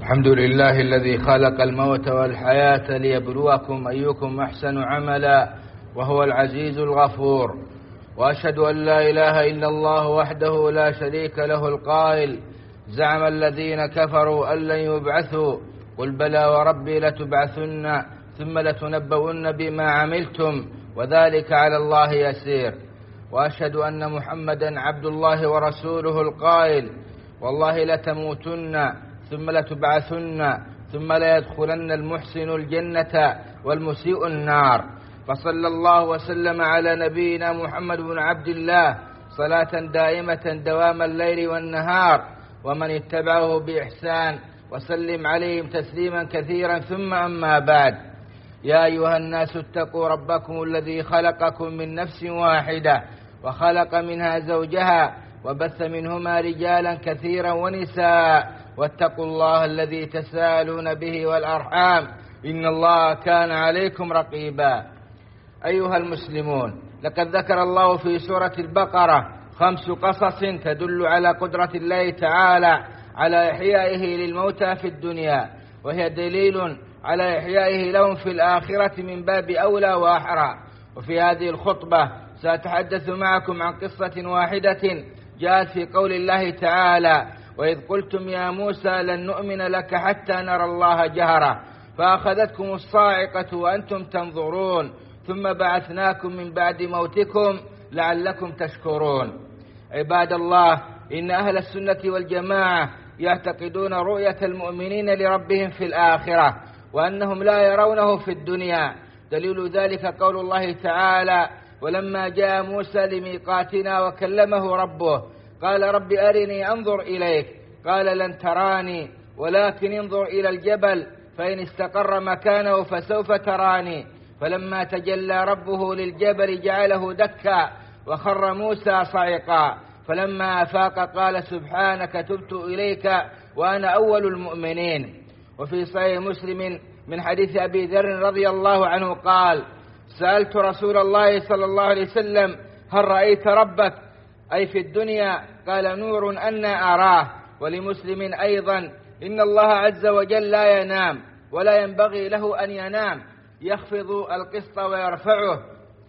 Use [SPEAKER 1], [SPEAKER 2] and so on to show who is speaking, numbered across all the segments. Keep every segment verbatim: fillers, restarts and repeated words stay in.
[SPEAKER 1] الحمد لله الذي خلق الموت والحياة ليبلوكم أيكم أحسن عملا وهو العزيز الغفور. وأشهد أن لا إله إلا الله وحده لا شريك له القائل: زعم الذين كفروا أن لن يبعثوا قل بلى وربي لتبعثن ثم لتنبؤن بما عملتم وذلك على الله يسير. وأشهد أن محمدا عبد الله ورسوله القائل: والله لتموتن ثم لتبعثن ثم ليدخلن المحسن الجنة والمسيء النار. فصلى الله وسلم على نبينا محمد بن عبد الله صلاة دائمة دوام الليل والنهار ومن اتبعه بإحسان وسلم عليهم تسليما كثيرا. ثم أما بعد، يا أيها الناس اتقوا ربكم الذي خلقكم من نفس واحدة وخلق منها زوجها وبث منهما رجالا كثيرا ونساء واتقوا الله الذي تساءلون به والأرحام إن الله كان عليكم رقيبا. أيها المسلمون، لقد ذكر الله في سورة البقرة خمس قصص تدل على قدرة الله تعالى على إحيائه للموتى في الدنيا، وهي دليل على إحيائه لهم في الآخرة من باب أولى وأحرى. وفي هذه الخطبة سأتحدث معكم عن قصة واحدة جاءت في قول الله تعالى: وإذ قلتم يا موسى لن نؤمن لك حتى نرى الله جهرة فأخذتكم الصاعقة وأنتم تنظرون ثم بعثناكم من بعد موتكم لعلكم تشكرون. عباد الله، إن أهل السنة والجماعة يعتقدون رؤية المؤمنين لربهم في الآخرة وأنهم لا يرونه في الدنيا. دليل ذلك قول الله تعالى: ولما جاء موسى لميقاتنا وكلمه ربه قال رب أرني أنظر إليك قال لن تراني ولكن انظر إلى الجبل فإن استقر مكانه فسوف تراني فلما تجلى ربه للجبل جعله دكا وخر موسى صعقا فلما أفاق قال سبحانك تبت إليك وأنا أول المؤمنين. وفي صحيح مسلم من حديث أبي ذر رضي الله عنه قال: سألت رسول الله صلى الله عليه وسلم هل رأيت ربك أي في الدنيا؟ قال: نور أنا أراه. ولمسلم أيضا: إن الله عز وجل لا ينام ولا ينبغي له أن ينام، يخفض القسط ويرفعه،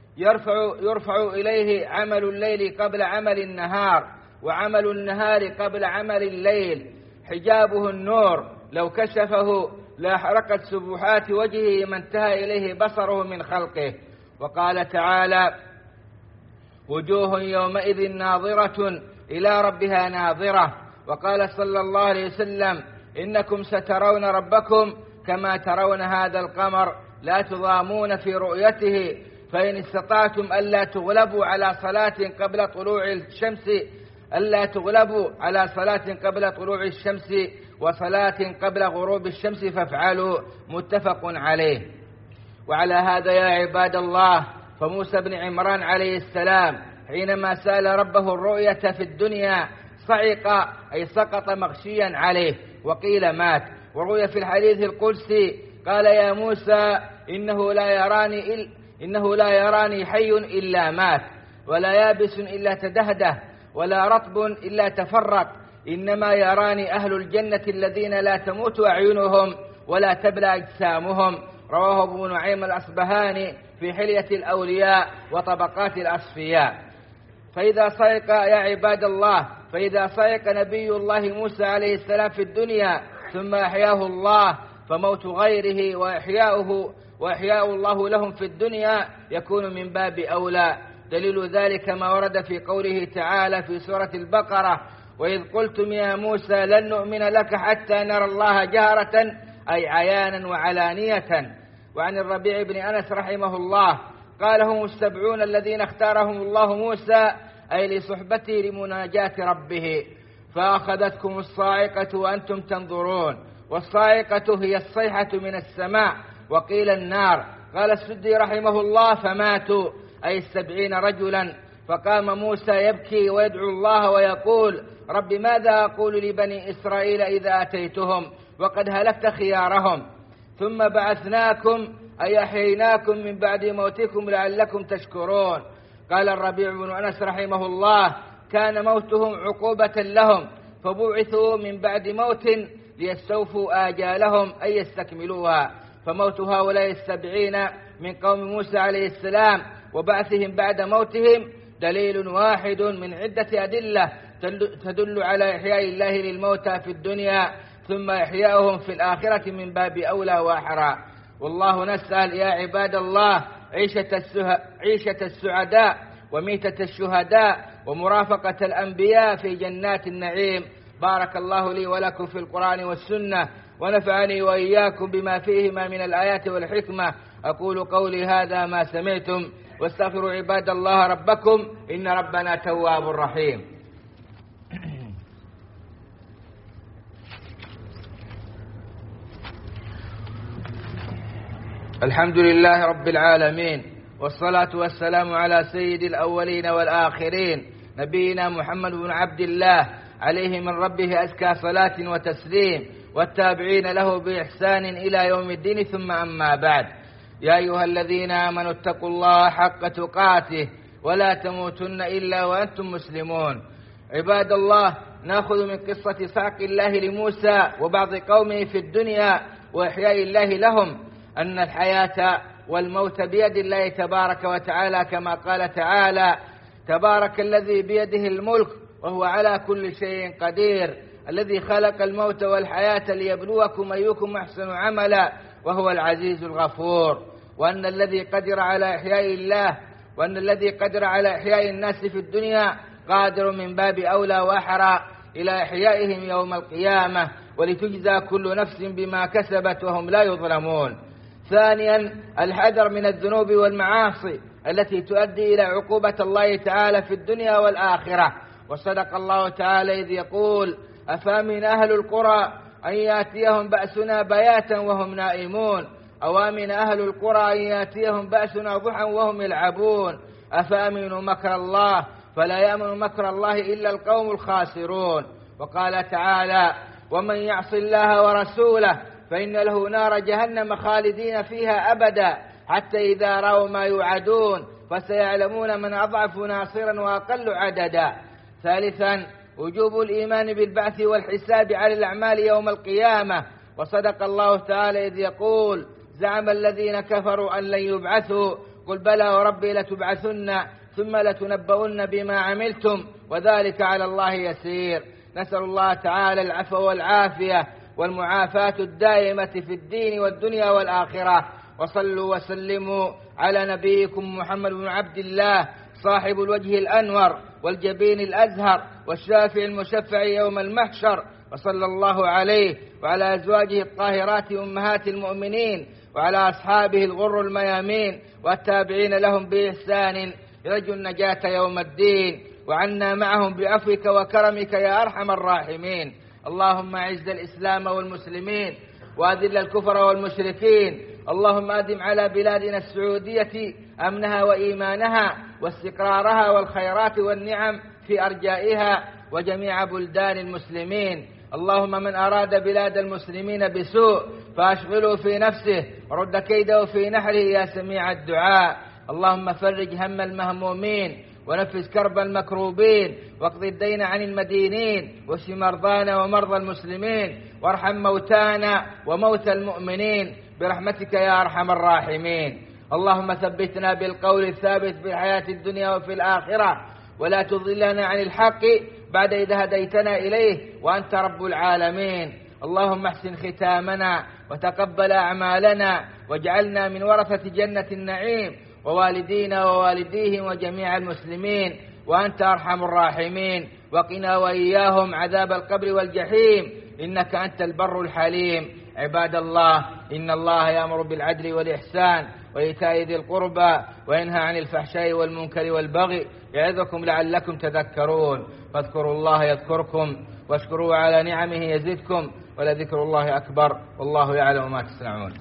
[SPEAKER 1] يرفع, يرفع إليه عمل الليل قبل عمل النهار وعمل النهار قبل عمل الليل، حجابه النور لو كشفه لأحرقت سبحات وجهه ما انتهى إليه بصره من خلقه. وقال تعالى: وجوه يومئذ ناظرة إلى ربها ناظرة. وقال صلى الله عليه وسلم: إنكم سترون ربكم كما ترون هذا القمر لا تضامون في رؤيته، فإن استطعتم ألا تغلبوا على صلاة قبل طلوع الشمس ألا تغلبوا على صلاة قبل طلوع الشمس وصلاة قبل غروب الشمس فافعلوا، متفق عليه. وعلى هذا يا عباد الله، فموسى بن عمران عليه السلام حينما سأل ربه الرؤية في الدنيا صعق أي سقط مغشيا عليه وقيل مات. وروي في الحديث القدسي قال: يا موسى إنه لا يراني إل إنه لا يراني حي إلا مات ولا يابس إلا تدهده ولا رطب إلا تفرق، إنما يراني أهل الجنة الذين لا تموت أعينهم ولا تبلى أجسامهم. رواه ابو نعيم الأصبهاني في حلية الأولياء وطبقات الأصفياء. فإذا صعق يا عباد الله فإذا صعق نبي الله موسى عليه السلام في الدنيا ثم أحياه الله فموت غيره وإحياؤه وإحياء الله لهم في الدنيا يكون من باب أولى. دليل ذلك ما ورد في قوله تعالى في سورة البقرة: وإذ قلتم يا موسى لن نؤمن لك حتى نرى الله جهرة أي عيانا وعلانية. وعن الربيع بن أنس رحمه الله قال: هم السبعون الذين اختارهم الله موسى أي لصحبته لمناجاة ربه، فأخذتكم الصاعقة وأنتم تنظرون. والصاعقة هي الصيحة من السماء وقيل النار. قال السدي رحمه الله: فماتوا أي السبعين رجلا. فقام موسى يبكي ويدعو الله ويقول: رب ماذا أقول لبني إسرائيل إذا أتيتهم وقد هلكت خيارهم؟ ثم بعثناكم أي أحييناكم من بعد موتكم لعلكم تشكرون. قال الربيع بن أنس رحمه الله: كان موتهم عقوبة لهم فبعثوا من بعد موت ليستوفوا آجالهم أي يستكملوها. فموت هؤلاء السبعين من قوم موسى عليه السلام وبعثهم بعد موتهم دليل واحد من عدة أدلة تدل على إحياء الله للموتى في الدنيا ثم إحياؤهم في الآخرة من باب أولى وأحرى. والله نسأل يا عباد الله عيشة, عيشة السعداء وميتة الشهداء ومرافقة الأنبياء في جنات النعيم. بارك الله لي ولكم في القرآن والسنة ونفعني وإياكم بما فيهما من الآيات والحكمة. أقول قولي هذا ما سمعتم واستغفروا عباد الله ربكم إن ربنا تواب رحيم. الحمد لله رب العالمين والصلاة والسلام على سيد الأولين والآخرين نبينا محمد بن عبد الله عليه من ربه أزكى صلاة وتسليم والتابعين له بإحسان إلى يوم الدين ثم أما بعد. يا أيها الذين آمنوا اتقوا الله حق تقاته ولا تموتن إلا وأنتم مسلمون. عباد الله، نأخذ من قصة صعق الله لموسى وبعض قومه في الدنيا وإحياء الله لهم أن الحياة والموت بيد الله تبارك وتعالى، كما قال تعالى: تبارك الذي بيده الملك وهو على كل شيء قدير، الذي خلق الموت والحياة ليبلوكم أيكم أحسن عملا وهو العزيز الغفور. وأن الذي قدر على إحياء الله وأن الذي قدر على إحياء الناس في الدنيا قادر من باب أولى وأحرى إلى إحيائهم يوم القيامة، ولتجزى كل نفس بما كسبت وهم لا يظلمون. ثانيا، الحذر من الذنوب والمعاصي التي تؤدي إلى عقوبة الله تعالى في الدنيا والآخرة. وصدق الله تعالى إذ يقول: أفامن أهل القرى أن يأتيهم بأسنا بياتا وهم نائمون أوامن أهل القرى أن يأتيهم بأسنا ضحى وهم يلعبون أفأمنوا مكر الله فلا يأمن مكر الله إلا القوم الخاسرون. وقال تعالى: ومن يعص الله ورسوله فإن له نار جهنم خالدين فيها أبدا حتى إذا رأوا ما يوعدون فسيعلمون من أضعف ناصرا وأقل عددا. ثالثا، وجوب الإيمان بالبعث والحساب على الأعمال يوم القيامة. وصدق الله تعالى إذ يقول: زعم الذين كفروا أن لن يبعثوا قل بلى وربي لتبعثن ثم لتنبؤن بما عملتم وذلك على الله يسير. نسأل الله تعالى العفو والعافية والمعافاة الدائمة في الدين والدنيا والآخرة. وصلوا وسلموا على نبيكم محمد بن عبد الله صاحب الوجه الأنور والجبين الأزهر والشافع المشفع يوم المحشر، وصلى الله عليه وعلى أزواجه الطاهرات أمهات المؤمنين وعلى أصحابه الغر الميامين والتابعين لهم بإحسان يرجو النجاة يوم الدين، وعنا معهم بعفوك وكرمك يا أرحم الراحمين. اللهم أعز الإسلام والمسلمين وأذل الكفر والمشركين. اللهم أدم على بلادنا السعودية أمنها وإيمانها واستقرارها والخيرات والنعم في أرجائها وجميع بلدان المسلمين. اللهم من أراد بلاد المسلمين بسوء فأشغله في نفسه ورد كيده في نحره يا سميع الدعاء. اللهم فرج هم المهمومين ونفس كرب المكروبين واقض الدين عن المدينين واشف مرضانا ومرضى المسلمين وارحم موتانا وموتى المؤمنين برحمتك يا أرحم الراحمين. اللهم ثبتنا بالقول الثابت في الحياة الدنيا وفي الآخرة ولا تضلنا عن الحق بعد إذا هديتنا إليه وأنت رب العالمين. اللهم احسن ختامنا وتقبل أعمالنا واجعلنا من ورثة جنة النعيم ووالدينا ووالديهم وجميع المسلمين وأنت أرحم الراحمين. وقنا وإياهم عذاب القبر والجحيم إنك أنت البر الحليم. عباد الله، إن الله يأمر بالعدل والإحسان وإيتاء ذي القربى وينهى عن الفحشاء والمنكر والبغي يعظكم لعلكم تذكرون. فاذكروا الله يذكركم واشكروا على نعمه يزدكم ولذكر الله أكبر والله يعلم ما تصنعون.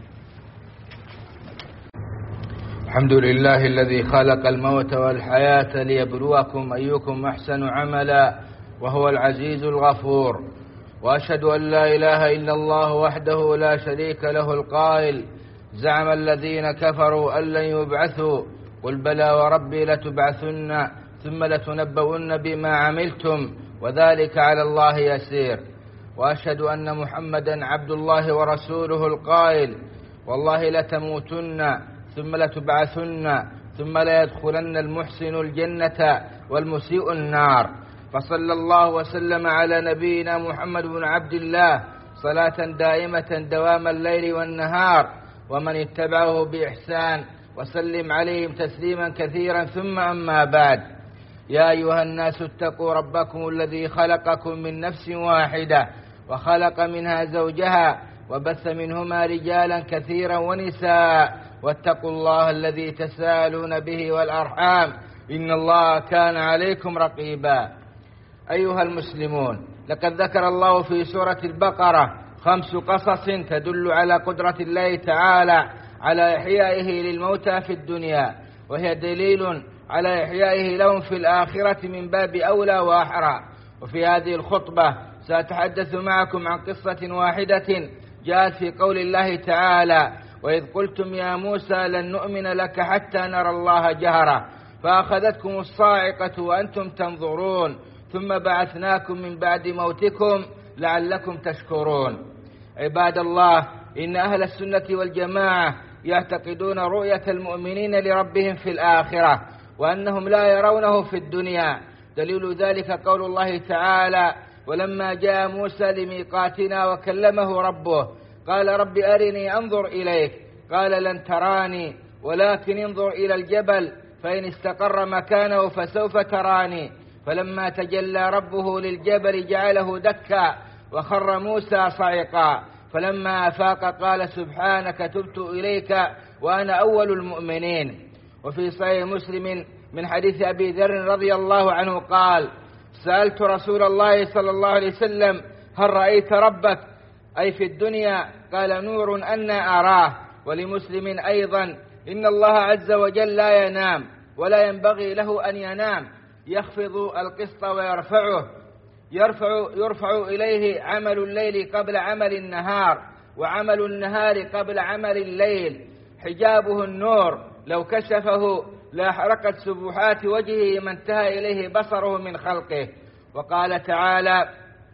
[SPEAKER 1] الحمد لله الذي خلق الموت والحياة ليبلوكم أيكم أحسن عملا وهو العزيز الغفور. وأشهد أن لا إله إلا الله وحده لا شريك له القائل: زعم الذين كفروا أن لن يبعثوا قل بلى وربي لتبعثن ثم لتنبؤن بما عملتم وذلك على الله يسير. وأشهد أن محمدا عبد الله ورسوله القائل: والله لتموتن ثم لتبعثن ثم ليدخلن المحسن الجنة والمسيء النار. فصلى الله وسلم على نبينا محمد بن عبد الله صلاة دائمة دوام الليل والنهار، ومن اتبعه بإحسان، وسلم عليهم تسليما كثيرا. ثم أما بعد: يا أيها الناس اتقوا ربكم الذي خلقكم من نفس واحدة وخلق منها زوجها وبث منهما رجالا كثيرا ونساء، واتقوا الله الذي تساءلون به والأرحام إن الله كان عليكم رقيبا. أيها المسلمون، لقد ذكر الله في سورة البقرة خمس قصص تدل على قدرة الله تعالى على إحيائه للموتى في الدنيا، وهي دليل على إحيائه لهم في الآخرة من باب أولى وأحرى. وفي هذه الخطبة سأتحدث معكم عن قصة واحدة جاءت في قول الله تعالى: وإذ قلتم يا موسى لن نؤمن لك حتى نرى الله جهرة فأخذتكم الصاعقة وأنتم تنظرون ثم بعثناكم من بعد موتكم لعلكم تشكرون. عباد الله، إن أهل السنة والجماعة يعتقدون رؤية المؤمنين لربهم في الآخرة، وأنهم لا يرونه في الدنيا. دليل ذلك قول الله تعالى: ولما جاء موسى لميقاتنا وكلمه ربه قال رب أرني أنظر إليك قال لن تراني ولكن انظر إلى الجبل فإن استقر مكانه فسوف تراني فلما تجلى ربه للجبل جعله دكا وخر موسى صعقا فلما أفاق قال سبحانك تبت إليك وأنا أول المؤمنين. وفي صحيح مسلم من حديث أبي ذر رضي الله عنه قال: سألت رسول الله صلى الله عليه وسلم: هل رأيت ربك أي في الدنيا؟ قال: نور أنا أراه. ولمسلم أيضا: إن الله عز وجل لا ينام ولا ينبغي له أن ينام، يخفض القسط ويرفعه، يرفع, يرفع إليه عمل الليل قبل عمل النهار وعمل النهار قبل عمل الليل، حجابه النور لو كشفه لأحرقت سبحات وجهه ما انتهى إليه بصره من خلقه. وقال تعالى: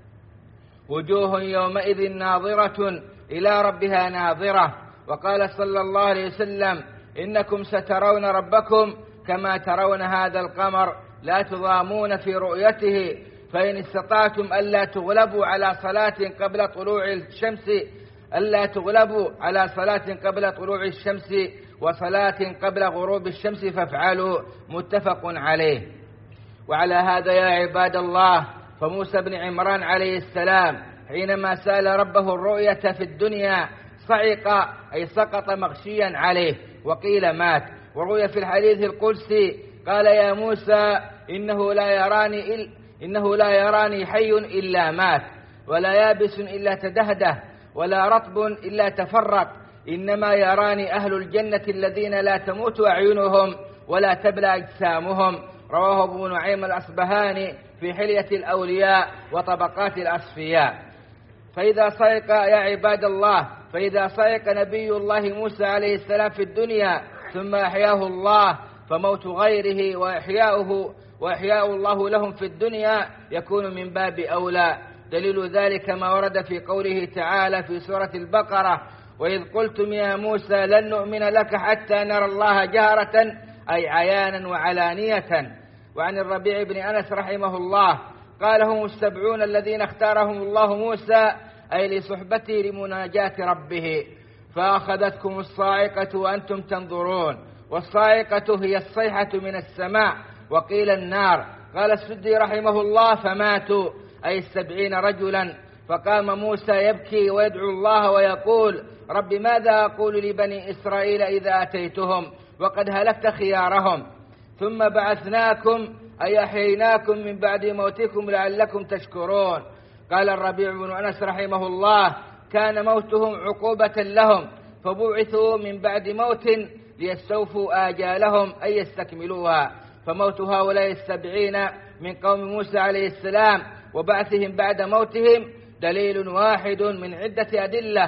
[SPEAKER 1] وجوه يومئذ ناظرة إلى ربها ناظرة. وقال صلى الله عليه وسلم: إنكم سترون ربكم كما ترون هذا القمر لا تضامون في رؤيته، فإن استطعتم ألا تغلبوا على صلاة قبل طلوع الشمس ألا تغلبوا على صلاة قبل طلوع الشمس وصلاة قبل غروب الشمس فافعلوا، متفق عليه. وعلى هذا يا عباد الله، فموسى بن عمران عليه السلام حينما سأل ربه الرؤية في الدنيا صعق أي سقط مغشيا عليه وقيل مات. وروي في الحديث القدسي قال: يا موسى إنه لا يراني إل إنه لا يراني حي إلا مات، ولا يابس إلا تدهده، ولا رطب إلا تفرق، إنما يراني أهل الجنة الذين لا تموت أعينهم ولا تبلى أجسامهم. رواه ابو نعيم الأصبهاني في حلية الأولياء وطبقات الأصفياء. فإذا صعق يا عباد الله فإذا صعق نبي الله موسى عليه السلام في الدنيا ثم أحياه الله، فموت غيره وإحياؤه وإحياء الله لهم في الدنيا يكون من باب أولى. دليل ذلك ما ورد في قوله تعالى في سورة البقرة: وإذ قلتم يا موسى لن نؤمن لك حتى نرى الله جهرة أي عيانا وعلانية. وعن الربيع بن أنس رحمه الله قال: هم السبعون الذين اختارهم الله موسى أي لصحبته لمناجاة ربه، فأخذتكم الصاعقة وأنتم تنظرون. والصاعقة هي الصيحة من السماء، وقيل النار. قال السدي رحمه الله: فماتوا أي السبعين رجلا. فقام موسى يبكي ويدعو الله ويقول: رب ماذا أقول لبني إسرائيل إذا أتيتهم وقد هلكت خيارهم؟ ثم بعثناكم أي أحييناكم من بعد موتكم لعلكم تشكرون. قال الربيع بن أنس رحمه الله: كان موتهم عقوبة لهم، فبعثوا من بعد موت ليستوفوا آجالهم أي يستكملوها. فموت هؤلاء السبعين من قوم موسى عليه السلام وبعثهم بعد موتهم دليل واحد من عدة أدلة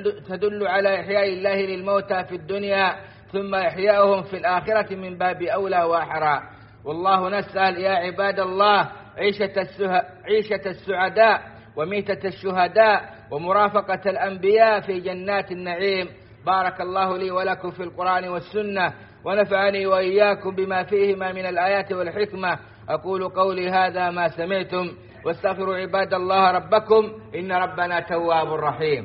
[SPEAKER 1] تدل على إحياء الله للموتى في الدنيا ثم إحياؤهم في الآخرة من باب أولى وأحرى. والله نسأل يا عباد الله عيشة, عيشة السعداء وميتة الشهداء ومرافقة الأنبياء في جنات النعيم. بارك الله لي ولكم في القرآن والسنة، ونفعني وإياكم بما فيهما من الآيات والحكمة. أقول قولي هذا ما سمعتم، واستغفروا عباد الله ربكم إن ربنا تواب رحيم.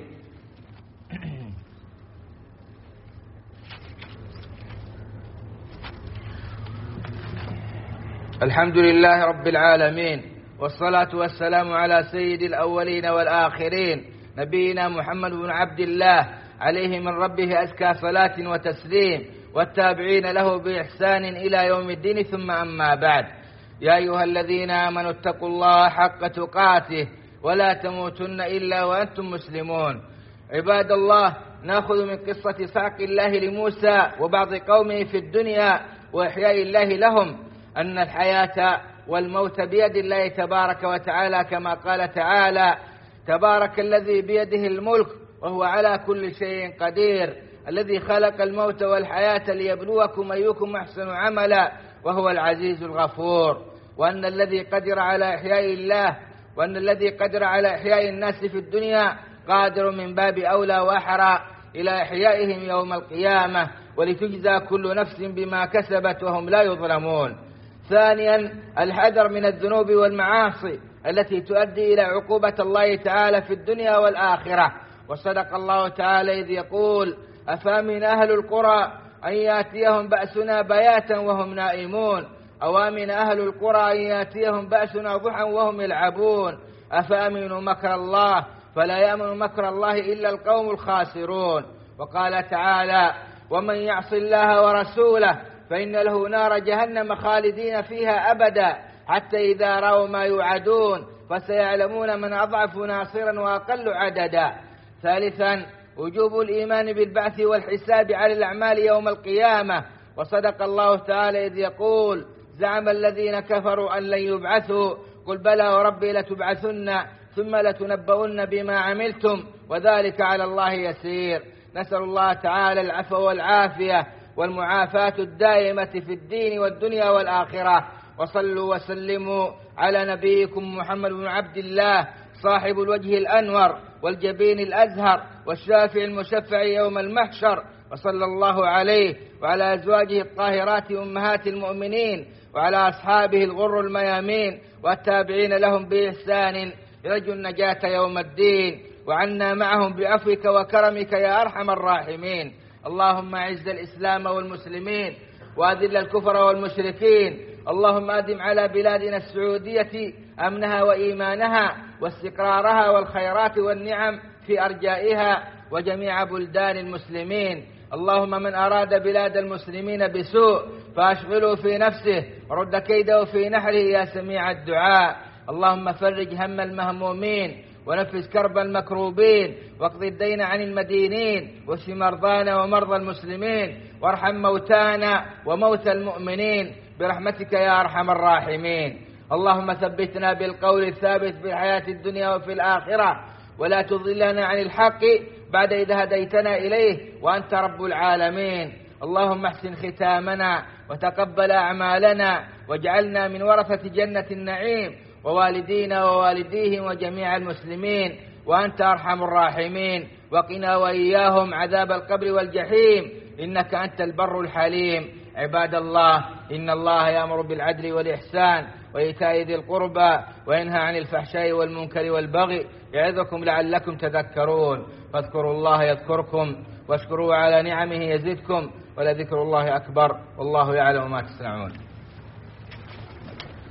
[SPEAKER 1] الحمد لله رب العالمين، والصلاة والسلام على سيد الأولين والآخرين نبينا محمد بن عبد الله عليه من ربه أزكى صلاة وتسليم، والتابعين له بإحسان إلى يوم الدين، ثم أما بعد. يا أيها الذين آمنوا اتقوا الله حق تقاته ولا تموتن إلا وأنتم مسلمون. عباد الله، نأخذ من قصة صعق الله لموسى وبعض قومه في الدنيا وإحياء الله لهم أن الحياة والموت بيد الله تبارك وتعالى، كما قال تعالى: تبارك الذي بيده الملك وهو على كل شيء قدير، الذي خلق الموت والحياة ليبلوكم أيكم أحسن عملا وهو العزيز الغفور. وأن الذي قدر على إحياء الله وأن الذي قدر على إحياء الناس في الدنيا قادر من باب أولى وأحرى إلى إحيائهم يوم القيامة، ولتجزى كل نفس بما كسبت وهم لا يظلمون. ثانيا، الحذر من الذنوب والمعاصي التي تؤدي إلى عقوبة الله تعالى في الدنيا والآخرة. وصدق الله تعالى إذ يقول: أفامن أهل القرى أن يأتيهم بأسنا بياتا وهم نائمون، أوامن أهل القرى أن يأتيهم بأسنا ضحى وهم يلعبون، أفأمنوا مكر الله فلا يأمن مكر الله إلا القوم الخاسرون. وقال تعالى: ومن يعص الله ورسوله فإن له نار جهنم خالدين فيها أبدا، حتى إذا رأوا ما يوعدون فسيعلمون من أضعف ناصرا وأقل عددا. ثالثا، وجوب الإيمان بالبعث والحساب على الأعمال يوم القيامة. وصدق الله تعالى إذ يقول: زعم الذين كفروا أن لن يبعثوا، قل بلى وربي لتبعثن ثم لتنبؤن بما عملتم وذلك على الله يسير. نسأل الله تعالى العفو والعافية والمعافاة الدائمة في الدين والدنيا والآخرة. وصلوا وسلموا على نبيكم محمد بن عبد الله صاحب الوجه الأنور والجبين الأزهر والشافع المشفع يوم المحشر، وصلى الله عليه وعلى أزواجه الطاهرات أمهات المؤمنين وعلى أصحابه الغر الميامين والتابعين لهم بإحسان يرجو النجاة يوم الدين، وعنا معهم بعفوك وكرمك يا أرحم الراحمين. اللهم أعز الإسلام والمسلمين وأذل الكفر والمشركين. اللهم أدم على بلادنا السعودية أمنها وإيمانها واستقرارها والخيرات والنعم في أرجائها وجميع بلدان المسلمين. اللهم من أراد بلاد المسلمين بسوء فأشغله في نفسه ورد كيده في نحره يا سميع الدعاء. اللهم فرج هم المهمومين ونفس كرب المكروبين واقض الدين عن المدينين واشف مرضانا ومرضى المسلمين وارحم موتانا وموتى المؤمنين برحمتك يا أرحم الراحمين. اللهم ثبتنا بالقول الثابت في الحياة الدنيا وفي الآخرة، ولا تضلنا عن الحق بعد إذا هديتنا إليه وأنت رب العالمين. اللهم احسن ختامنا وتقبل أعمالنا واجعلنا من ورثة جنة النعيم ووالدينا ووالديهم وجميع المسلمين وأنت أرحم الراحمين. وقنا وإياهم عذاب القبر والجحيم إنك أنت البر الحليم. عباد الله، إن الله يأمر بالعدل والإحسان وإيتاء ذي القربى وينهى عن الفحشاء والمنكر والبغي يعظكم لعلكم تذكرون. فاذكروا الله يذكركم واشكروا على نعمه يزدكم ولذكر الله أكبر والله يعلم ما تصنعون.